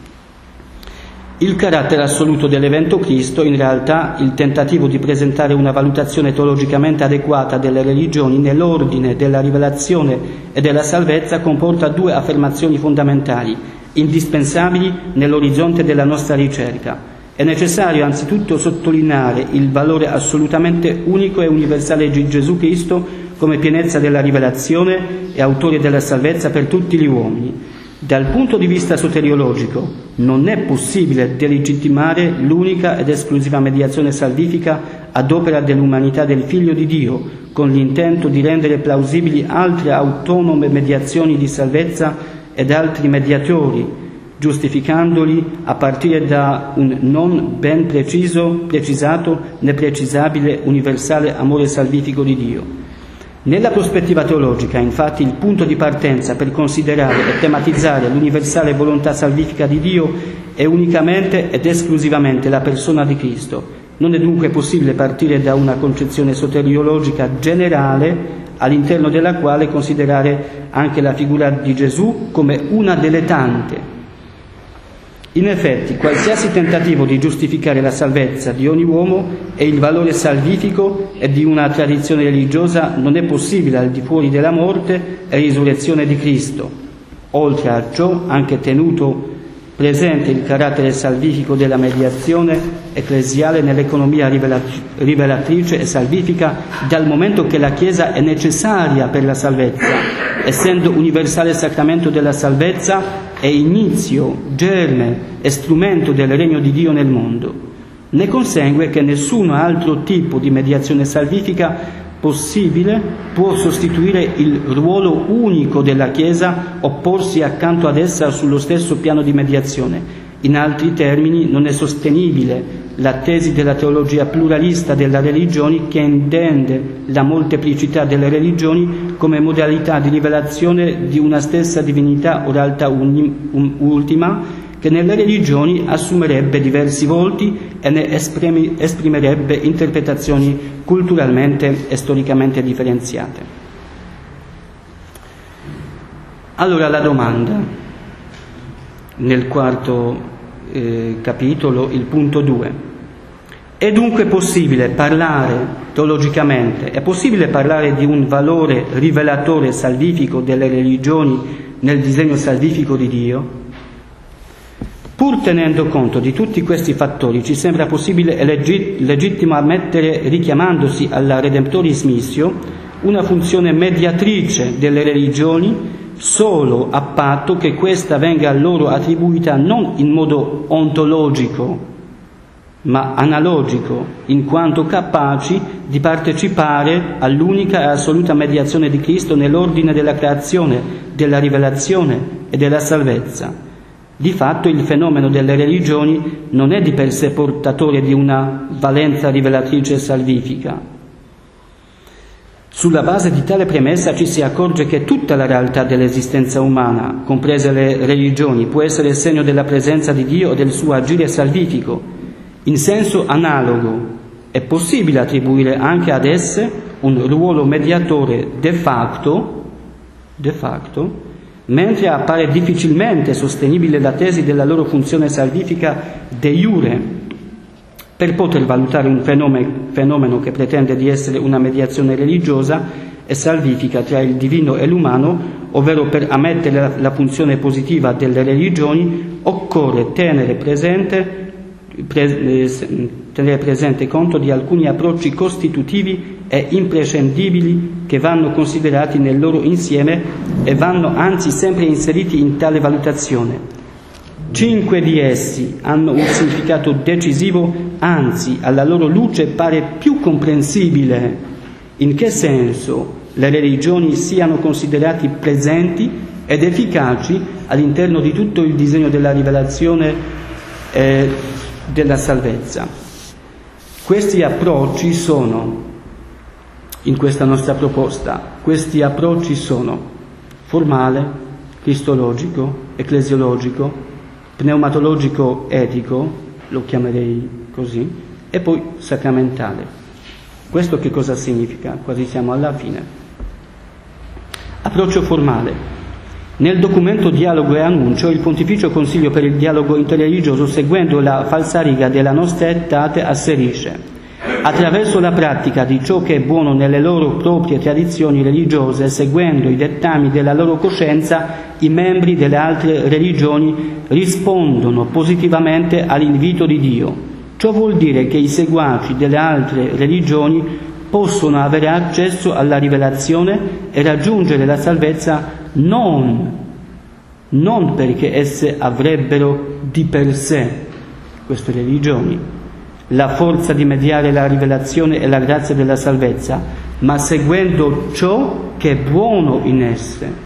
Il carattere assoluto dell'evento Cristo, in realtà il tentativo di presentare una valutazione teologicamente adeguata delle religioni nell'ordine della rivelazione e della salvezza, comporta due affermazioni fondamentali, indispensabili nell'orizzonte della nostra ricerca. È necessario anzitutto sottolineare il valore assolutamente unico e universale di Gesù Cristo come pienezza della rivelazione e autore della salvezza per tutti gli uomini. Dal punto di vista soteriologico non è possibile delegittimare l'unica ed esclusiva mediazione salvifica ad opera dell'umanità del Figlio di Dio, con l'intento di rendere plausibili altre autonome mediazioni di salvezza ed altri mediatori, giustificandoli a partire da un non ben precisato né precisabile universale amore salvifico di Dio. Nella prospettiva teologica, infatti, il punto di partenza per considerare e tematizzare l'universale volontà salvifica di Dio è unicamente ed esclusivamente la persona di Cristo. Non è dunque possibile partire da una concezione soteriologica generale, all'interno della quale considerare anche la figura di Gesù come una delle tante. In effetti, qualsiasi tentativo di giustificare la salvezza di ogni uomo e il valore salvifico e di una tradizione religiosa non è possibile al di fuori della morte e risurrezione di Cristo. Oltre a ciò, anche tenuto presente il carattere salvifico della mediazione ecclesiale nell'economia rivelatrice e salvifica, dal momento che la Chiesa è necessaria per la salvezza, essendo universale sacramento della salvezza, è inizio, germe e strumento del regno di Dio nel mondo. Ne consegue che nessun altro tipo di mediazione salvifica possibile può sostituire il ruolo unico della Chiesa o porsi accanto ad essa sullo stesso piano di mediazione. In altri termini, non è sostenibile la tesi della teologia pluralista della religione, che intende la molteplicità delle religioni come modalità di rivelazione di una stessa divinità o realtà ultima, che nelle religioni assumerebbe diversi volti e ne esprimerebbe interpretazioni culturalmente e storicamente differenziate. Allora la domanda, nel quarto capitolo, il punto 2. È dunque possibile parlare teologicamente, è possibile parlare di un valore rivelatore salvifico delle religioni nel disegno salvifico di Dio? Pur tenendo conto di tutti questi fattori, ci sembra possibile e legittimo ammettere, richiamandosi alla Redemptoris Missio, una funzione mediatrice delle religioni solo a patto che questa venga loro attribuita non in modo ontologico, ma analogico, in quanto capaci di partecipare all'unica e assoluta mediazione di Cristo nell'ordine della creazione, della rivelazione e della salvezza. Di fatto il fenomeno delle religioni non è di per sé portatore di una valenza rivelatrice salvifica. Sulla base di tale premessa ci si accorge che tutta la realtà dell'esistenza umana, comprese le religioni, può essere segno della presenza di Dio e del suo agire salvifico. In senso analogo è possibile attribuire anche ad esse un ruolo mediatore de facto, mentre appare difficilmente sostenibile la tesi della loro funzione salvifica de iure. Per poter valutare un fenomeno che pretende di essere una mediazione religiosa e salvifica tra il divino e l'umano, ovvero per ammettere la funzione positiva delle religioni, occorre tenere presente conto di alcuni approcci costitutivi e imprescindibili che vanno considerati nel loro insieme e vanno anzi sempre inseriti in tale valutazione. 5 di essi hanno un significato decisivo, anzi alla loro luce pare più comprensibile in che senso le religioni siano considerate presenti ed efficaci all'interno di tutto il disegno della rivelazione della salvezza. Questi approcci sono, in questa nostra proposta, questi approcci sono formale, cristologico, ecclesiologico, pneumatologico, etico, lo chiamerei così, e poi sacramentale. Questo che cosa significa? Quasi siamo alla fine. Approccio formale. Nel documento Dialogo e Annuncio, il Pontificio Consiglio per il Dialogo Interreligioso, seguendo la falsariga della nostra ettate, asserisce: attraverso la pratica di ciò che è buono nelle loro proprie tradizioni religiose, seguendo i dettami della loro coscienza, i membri delle altre religioni rispondono positivamente all'invito di Dio. Ciò vuol dire che i seguaci delle altre religioni possono avere accesso alla rivelazione e raggiungere la salvezza non perché esse avrebbero di per sé, queste religioni, la forza di mediare la rivelazione e la grazia della salvezza, ma seguendo ciò che è buono in esse.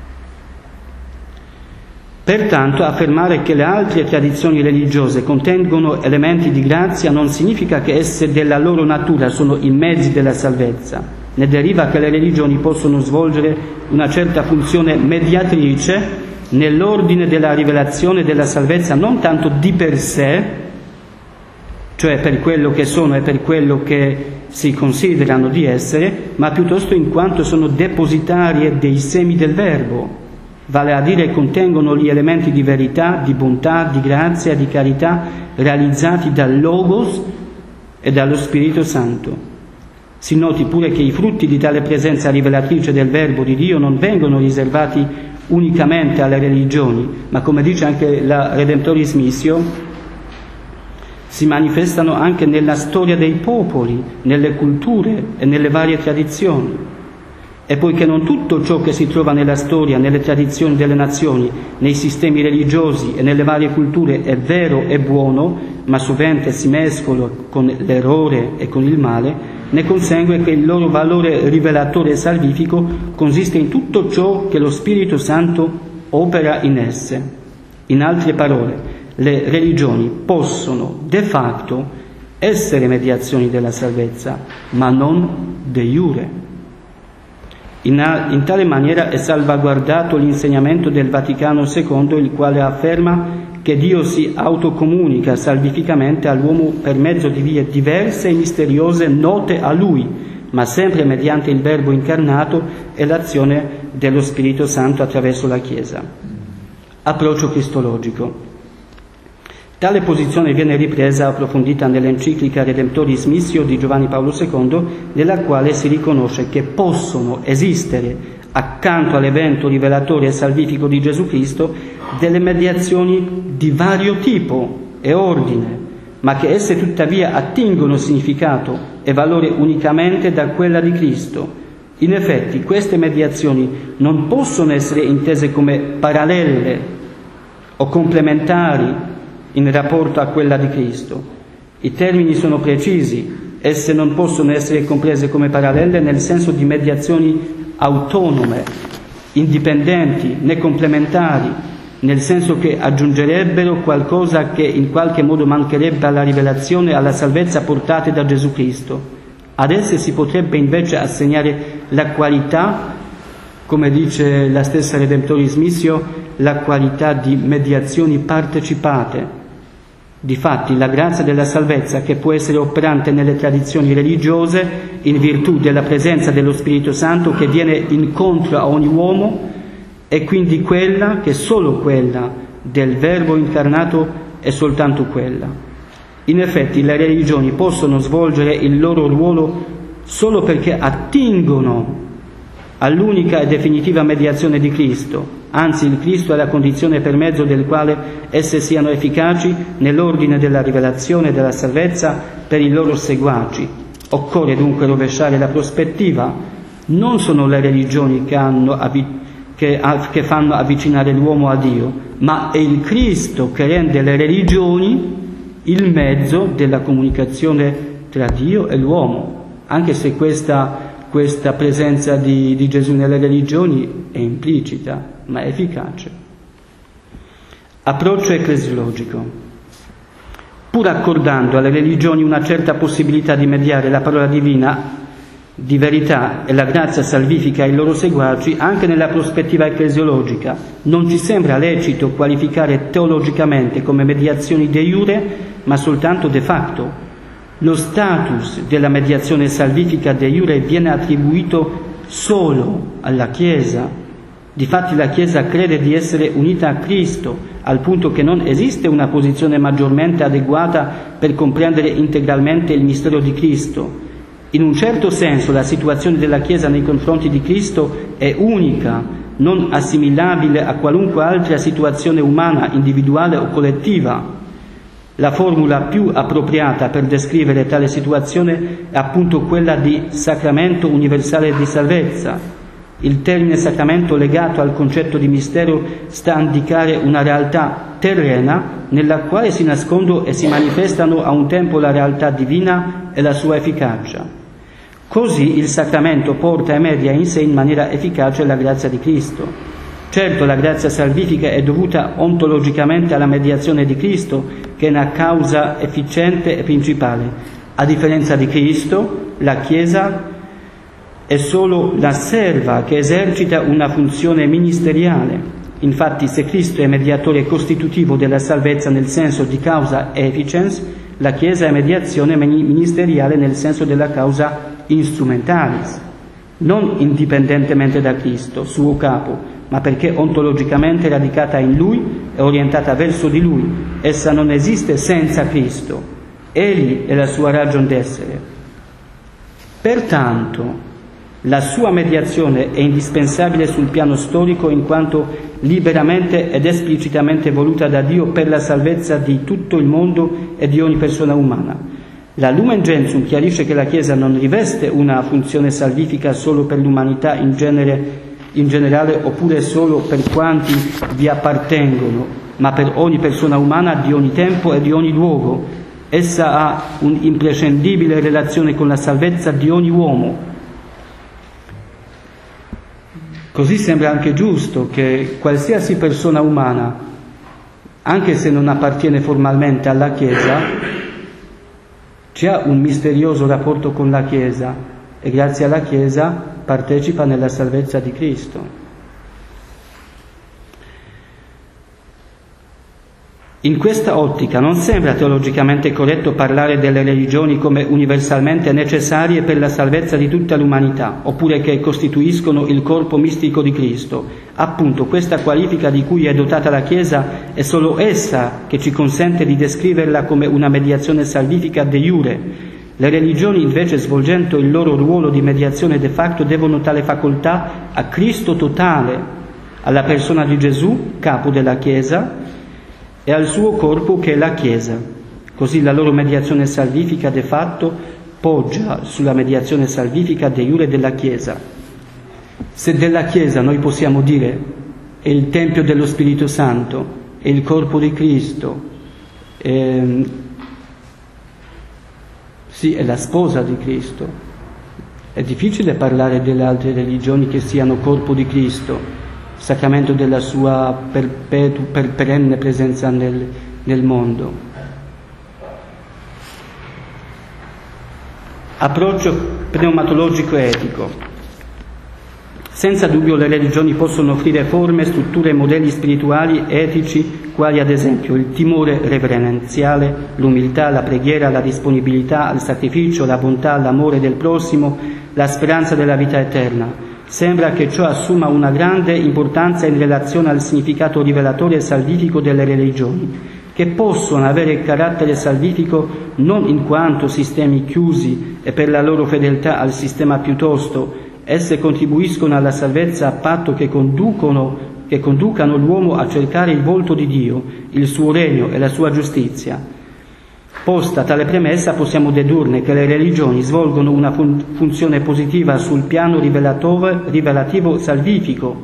Pertanto, affermare che le altre tradizioni religiose contengono elementi di grazia non significa che esse della loro natura sono i mezzi della salvezza. Ne deriva che le religioni possono svolgere una certa funzione mediatrice nell'ordine della rivelazione della salvezza, non tanto di per sé, cioè per quello che sono e per quello che si considerano di essere, ma piuttosto in quanto sono depositarie dei semi del Verbo, vale a dire contengono gli elementi di verità, di bontà, di grazia, di carità, realizzati dal Logos e dallo Spirito Santo. Si noti pure che i frutti di tale presenza rivelatrice del Verbo di Dio non vengono riservati unicamente alle religioni, ma come dice anche la Redemptoris Missio, si manifestano anche nella storia dei popoli, nelle culture e nelle varie tradizioni. E poiché non tutto ciò che si trova nella storia, nelle tradizioni delle nazioni, nei sistemi religiosi e nelle varie culture è vero e buono, ma sovente si mescola con l'errore e con il male, ne consegue che il loro valore rivelatore e salvifico consiste in tutto ciò che lo Spirito Santo opera in esse. In altre parole, le religioni possono de facto essere mediazioni della salvezza, ma non de iure. In tale maniera è salvaguardato l'insegnamento del Vaticano II, il quale afferma che Dio si autocomunica salvificamente all'uomo per mezzo di vie diverse e misteriose note a Lui, ma sempre mediante il Verbo incarnato e l'azione dello Spirito Santo attraverso la Chiesa. Approccio cristologico. Tale posizione viene ripresa e approfondita nell'enciclica Redemptoris Missio di Giovanni Paolo II, nella quale si riconosce che possono esistere, accanto all'evento rivelatore e salvifico di Gesù Cristo, delle mediazioni di vario tipo e ordine, ma che esse tuttavia attingono significato e valore unicamente da quella di Cristo. In effetti, queste mediazioni non possono essere intese come parallele o complementari in rapporto a quella di Cristo. I termini sono precisi, esse non possono essere comprese come parallele nel senso di mediazioni autonome, indipendenti né complementari, nel senso che aggiungerebbero qualcosa che in qualche modo mancherebbe alla rivelazione e alla salvezza portate da Gesù Cristo. Ad esse si potrebbe invece assegnare la qualità, come dice la stessa Redemptoris Missio, la qualità di mediazioni partecipate. Difatti, la grazia della salvezza, che può essere operante nelle tradizioni religiose in virtù della presenza dello Spirito Santo che viene incontro a ogni uomo, è quindi quella che solo quella del Verbo incarnato è soltanto quella. In effetti, le religioni possono svolgere il loro ruolo solo perché attingono all'unica e definitiva mediazione di Cristo. Anzi, il Cristo è la condizione per mezzo del quale esse siano efficaci nell'ordine della rivelazione e della salvezza per i loro seguaci. Occorre dunque rovesciare la prospettiva. Non sono le religioni che hanno che fanno avvicinare l'uomo a Dio, ma è il Cristo che rende le religioni il mezzo della comunicazione tra Dio e l'uomo, anche se questa presenza di Gesù nelle religioni è implicita, ma è efficace. Approccio ecclesiologico. Pur accordando alle religioni una certa possibilità di mediare la parola divina di verità e la grazia salvifica ai loro seguaci, anche nella prospettiva ecclesiologica non ci sembra lecito qualificare teologicamente come mediazioni de iure, ma soltanto de facto. Lo status della mediazione salvifica de iure viene attribuito solo alla Chiesa. Difatti la Chiesa crede di essere unita a Cristo, al punto che non esiste una posizione maggiormente adeguata per comprendere integralmente il mistero di Cristo. In un certo senso la situazione della Chiesa nei confronti di Cristo è unica, non assimilabile a qualunque altra situazione umana, individuale o collettiva. La formula più appropriata per descrivere tale situazione è appunto quella di sacramento universale di salvezza. Il termine sacramento, legato al concetto di mistero, sta a indicare una realtà terrena nella quale si nascondono e si manifestano a un tempo la realtà divina e la sua efficacia. Così il sacramento porta e media in sé in maniera efficace la grazia di Cristo. Certo, la grazia salvifica è dovuta ontologicamente alla mediazione di Cristo, che è una causa efficiente e principale. A differenza di Cristo, la Chiesa è solo la serva che esercita una funzione ministeriale. Infatti, se Cristo è mediatore costitutivo della salvezza nel senso di causa efficiens, la Chiesa è mediazione ministeriale nel senso della causa instrumentalis, non indipendentemente da Cristo, suo capo, ma perché ontologicamente radicata in Lui e orientata verso di Lui. Essa non esiste senza Cristo. Egli è la sua ragion d'essere. Pertanto, la sua mediazione è indispensabile sul piano storico, in quanto liberamente ed esplicitamente voluta da Dio per la salvezza di tutto il mondo e di ogni persona umana. La Lumen Gentium chiarisce che la Chiesa non riveste una funzione salvifica solo per l'umanità in generale oppure solo per quanti vi appartengono, ma per ogni persona umana di ogni tempo e di ogni luogo. Essa ha un'imprescindibile relazione con la salvezza di ogni uomo. Così sembra anche giusto che qualsiasi persona umana, anche se non appartiene formalmente alla Chiesa, ci ha un misterioso rapporto con la Chiesa e grazie alla Chiesa partecipa nella salvezza di Cristo. In questa ottica non sembra teologicamente corretto parlare delle religioni come universalmente necessarie per la salvezza di tutta l'umanità, oppure che costituiscono il corpo mistico di Cristo. Appunto, questa qualifica di cui è dotata la Chiesa è solo essa che ci consente di descriverla come una mediazione salvifica de iure. Le religioni, invece, svolgendo il loro ruolo di mediazione de facto, devono tale facoltà a Cristo totale, alla persona di Gesù, capo della Chiesa, e al suo corpo che è la Chiesa. Così la loro mediazione salvifica de fatto poggia sulla mediazione salvifica de iure della Chiesa. Se della Chiesa noi possiamo dire è il Tempio dello Spirito Santo, è il corpo di Cristo, sì, è la sposa di Cristo, è difficile parlare delle altre religioni che siano corpo di Cristo, sacramento della sua perenne presenza nel mondo. Approccio pneumatologico etico. Senza dubbio le religioni possono offrire forme, strutture e modelli spirituali etici, quali ad esempio il timore reverenziale, l'umiltà, la preghiera, la disponibilità al sacrificio, la bontà, l'amore del prossimo, la speranza della vita eterna. Sembra che ciò assuma una grande importanza in relazione al significato rivelatore e salvifico delle religioni, che possono avere carattere salvifico non in quanto sistemi chiusi e per la loro fedeltà al sistema piuttosto, esse contribuiscono alla salvezza a patto che conducano l'uomo a cercare il volto di Dio, il suo regno e la sua giustizia. Posta tale premessa, possiamo dedurne che le religioni svolgono una funzione positiva sul piano rivelativo salvifico,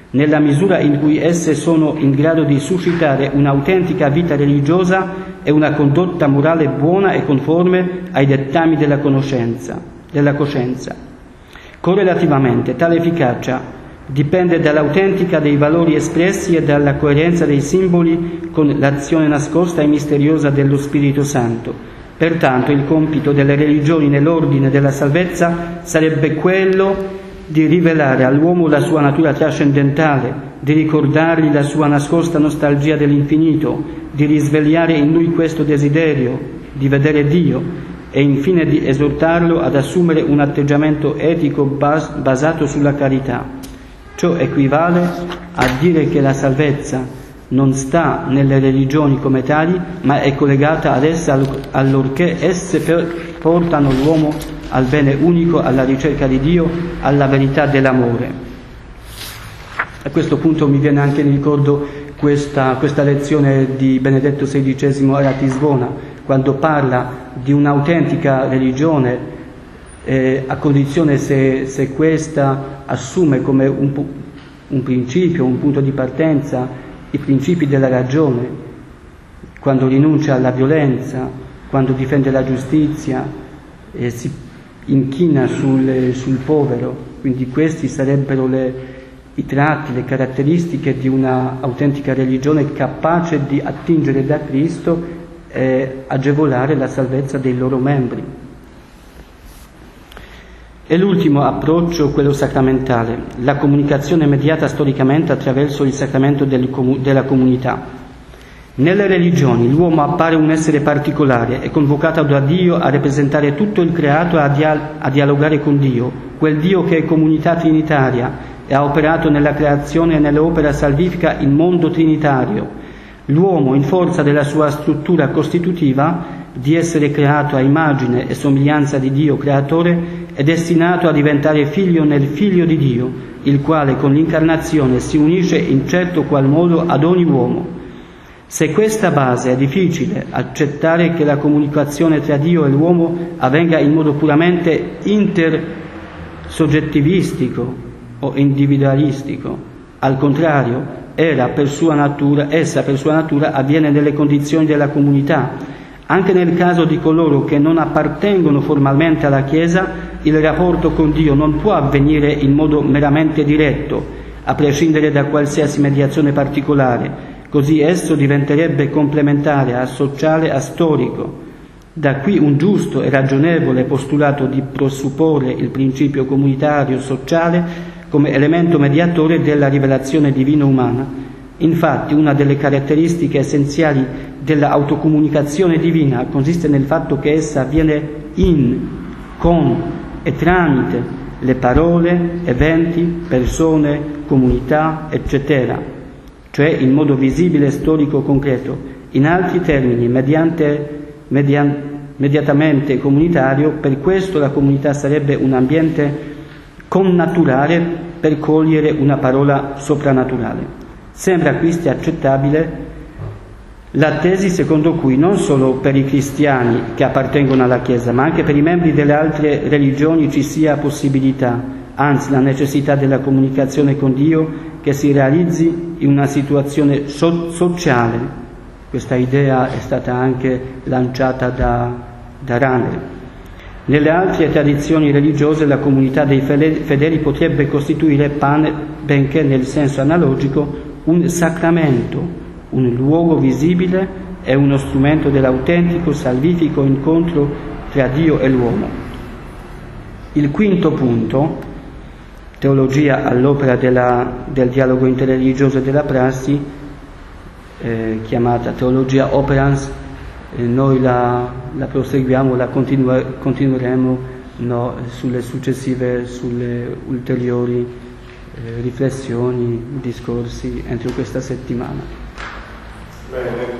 nella misura in cui esse sono in grado di suscitare un'autentica vita religiosa e una condotta morale buona e conforme ai dettami della coscienza. Correlativamente, tale efficacia dipende dall'autentica dei valori espressi e dalla coerenza dei simboli con l'azione nascosta e misteriosa dello Spirito Santo. Pertanto il compito delle religioni nell'ordine della salvezza sarebbe quello di rivelare all'uomo la sua natura trascendentale, di ricordargli la sua nascosta nostalgia dell'infinito, di risvegliare in lui questo desiderio di vedere Dio e infine di esortarlo ad assumere un atteggiamento etico basato sulla carità. Ciò equivale a dire che la salvezza non sta nelle religioni come tali, ma è collegata ad esse allorché esse portano l'uomo al bene unico, alla ricerca di Dio, alla verità dell'amore. A questo punto mi viene anche in ricordo questa lezione di Benedetto XVI a Ratisbona, quando parla di un'autentica religione, a condizione se questa assume come un principio, un punto di partenza, i principi della ragione, quando rinuncia alla violenza, quando difende la giustizia, si inchina sul povero. Quindi questi sarebbero i tratti, le caratteristiche di una autentica religione capace di attingere da Cristo e agevolare la salvezza dei loro membri. E l'ultimo approccio, quello sacramentale, la comunicazione mediata storicamente attraverso il sacramento della comunità. Nelle religioni l'uomo appare un essere particolare, è convocato da Dio a rappresentare tutto il creato e a dialogare con Dio, quel Dio che è comunità trinitaria e ha operato nella creazione e nell'opera salvifica il mondo trinitario. L'uomo, in forza della sua struttura costitutiva, di essere creato a immagine e somiglianza di Dio creatore, è destinato a diventare figlio nel Figlio di Dio, il quale con l'incarnazione si unisce in certo qual modo ad ogni uomo. Se questa base è difficile, accettare che la comunicazione tra Dio e l'uomo avvenga in modo puramente intersoggettivistico o individualistico. Al contrario, essa per sua natura avviene nelle condizioni della comunità. Anche nel caso di coloro che non appartengono formalmente alla Chiesa, il rapporto con Dio non può avvenire in modo meramente diretto, a prescindere da qualsiasi mediazione particolare. Così esso diventerebbe complementare, asociale, astorico. Da qui un giusto e ragionevole postulato di presupporre il principio comunitario sociale come elemento mediatore della rivelazione divino-umana. Infatti, una delle caratteristiche essenziali della autocomunicazione divina consiste nel fatto che essa avviene con e tramite le parole, eventi, persone, comunità, eccetera, cioè in modo visibile, storico, concreto. In altri termini, mediatamente comunitario. Per questo la comunità sarebbe un ambiente connaturale per cogliere una parola soprannaturale. Sembra quindi accettabile la tesi secondo cui non solo per i cristiani che appartengono alla Chiesa, ma anche per i membri delle altre religioni ci sia possibilità, anzi la necessità della comunicazione con Dio che si realizzi in una situazione sociale. Questa idea è stata anche lanciata da Rahner. Nelle altre tradizioni religiose la comunità dei fedeli potrebbe costituire, benché nel senso analogico, un sacramento, un luogo visibile e uno strumento dell'autentico salvifico incontro tra Dio e l'uomo. Il quinto punto, teologia all'opera del dialogo interreligioso e della prassi, chiamata teologia operans, noi la proseguiamo, la continueremo sulle ulteriori riflessioni, discorsi entro questa settimana. Bene.